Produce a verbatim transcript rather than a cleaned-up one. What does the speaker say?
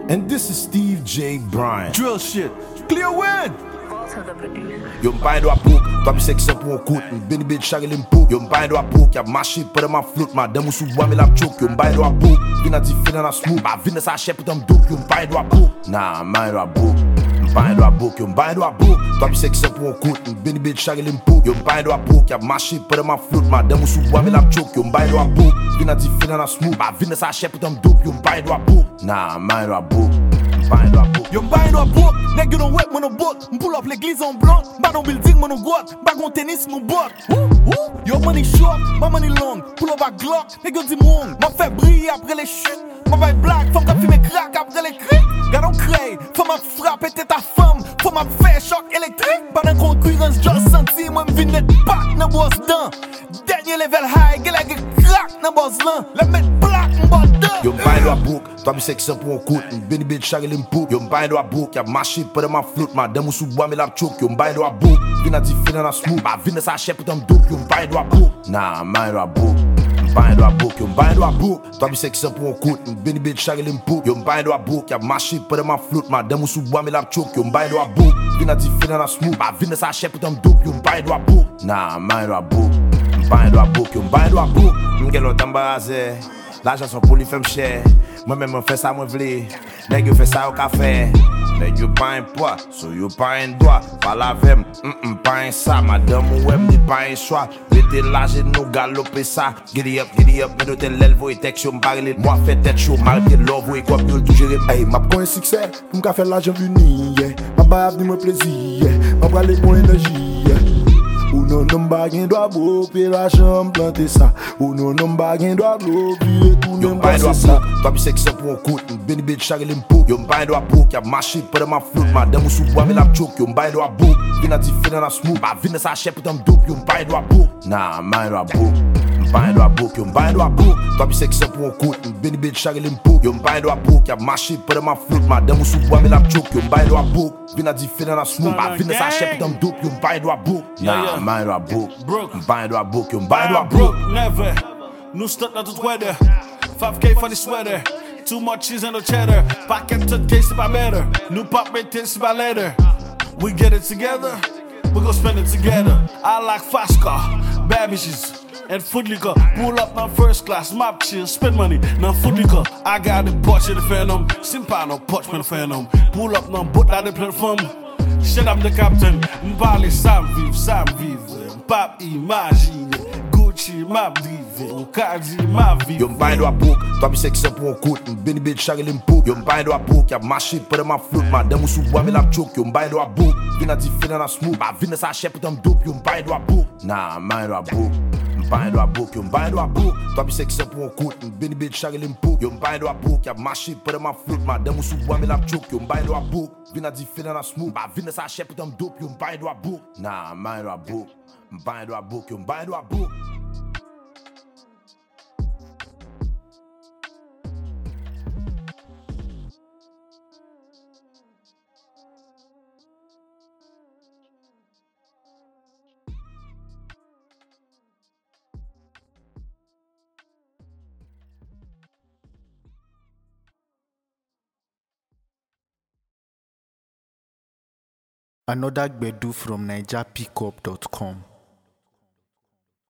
And this is Steve J. Bryant. Drill shit. Clear win. Yo m'paye do a book, toi mi sexe pour un coup, Benny bitch chagel m'pouk. Yo m'paye do a book, y'a marché pendant ma flotte, madame ou sous bois mais la choke. Yo m'paye do a book, vina di fin dans la smooth, ba vina sa chèpe pour m'douk. Yo m'paye do a book, nah m'paye do a book, m'paye do a book. Yo m'paye do a book, toi mi sexe pour un coup, Benny bitch chagel m'pouk. Yo m'paye do a book, y'a marché pendant ma flotte, madame ou sous bois mais la choke. Yo m'paye do a book, vina di fin dans la smooth, ba vina sa chèpe pour m'douk. Yo m'paye do a book, nah m'paye do a book. Yo m'baye do a book, nèg yo non wet mon boat. M'pull up l'église en blanc, ba non building mon goat, ba gon tennis mon bot. Yo money short, ma money long, pull up a Glock, nèg yo di moun, m'a fait briller après les chutes. M'a baye black, faut qu'a fumer crack après les crics. Gars on crée, faut m'a frapper t'es ta femme, faut m'a faire choc électrique. Pas d'un concurrence, just senti, moi m'vin net back nan boss dan. Dernier level high, gars la crack nan boss lan, la met black m'bot dan. Yo m'baye do a book, toi mi sexe pour un coup, Benny bitch chagel m'pouk. Yo m'baye do a book, y'a marché pendant ma flotte, madame ou sous bois mais la choke. Yo m'baye do a book, vina di fin dans la smooth, ba vina sa chèpe pour m'douk. Yo m'baye do a book, nah m'baye do a book, m'baye do a book. Yo m'baye do a book, toi mi sexe pour un coup, Benny bitch chagel m'pouk. Yo m'baye do a book, y'a marché pendant ma flotte, madame ou sous bois mais la choke. Yo m'baye do a book, vina di fin dans la smooth, ba vina sa chèpe pour m'douk. Yo m'baye do a book, nah m'baye do a book, m'baye do a book. Yo m'baye do a book, m'gè l'autre embarrassé. L'argent son pour lui faire cher. Moi-même, on fait ça, moi v'lé. Nèg yo fait ça au café. Nèg yo pas un poids, so yo pas un doigt. Pas la vem, mm pas un ça. Madame ou em dit pas un choix. Mettez la genou, galoper ça. Giddy up, giddy up, mais noter l'elvo et texte, yo m'parle. Moi fait tête chaud, marqué love, et quoi, yo tout gérer. Hey, m'a pour un succès, pour m'ka faire l'argent venu, yeah. M'a pas avenir mon plaisir, yeah. M'a pas les bonnes énergies, yeah. Ou non non baguen doit beau puis la chambre planter ça. Ou non non baguen doit beau puis tout Yo non m'baye do a ça. book, toi mi sexe pour un coup, Benny bitch chagel m'pouk. Yo m'baye do a book, y'a marché pendant ma flotte, madame ou sous bois mais la choke. Yo m'baye do a book, vina di fin dans la smooth, ba vina sa chèpe pour m'douk. Yo m'baye do a book, nah m'baye do a book, m'baye do a book. Yo m'baye do a book, toi mi sexe pour un coup, Benny bitch chagel m'pouk. Yo m'baye do a book, y'a marché pendant ma flotte, madame ou sous bois mais la choke. Yo m'baye do a book, vina di fin dans la smooth, ba vina sa chèpe pour m'douk. Yo m'baye do a book, nah m'baye do a book, m'baye do a book. Yo m'baye do a book. Never. New stuff not the weather. five K for the sweater. Too much cheese and no cheddar. Packet to case if I better. New pop rate taste by later. We get it together. We gon' spend it together. I like fast car, bad bitches, and food liquor. Pull up my first class, map chill, spend money, no food liquor. I got the Porsche the Phantom, simple no Porsche the Phantom. Pull up no boat like the platform. Shit, I'm the captain. M'parle Sam vive, Sam vive. Pap imagine. Gucci m'a drive, ou Cardi m'a vive. Yo m'baye do a book, toi mi sexe pour un coup, Benny bitch chagel m'pouk. Yo m'baye do a book, y'a marché pendant ma flotte, madame ou sous bois mais la choke. Yo m'baye do a book, vina di fin dans la smooth, ba vina sa chèpe pour m'douk. Yo m'baye do a book, nah m'baye do a book, m'baye do a book. Yo m'baye do a book, toi mi sexe pour un coup, Benny bitch chagel m'pouk. Yo m'baye do a book, y'a marché pendant ma flotte, madame ou sous bois mais la choke. Yo m'baye do a book, vina di fin dans la smooth, ba vina sa chèpe pour m'douk. Yo m'baye do a book, nah m'baye do a book, m'baye do a book. Yo m'baye do a book. Another Gbedu from Niger Pickup dot com.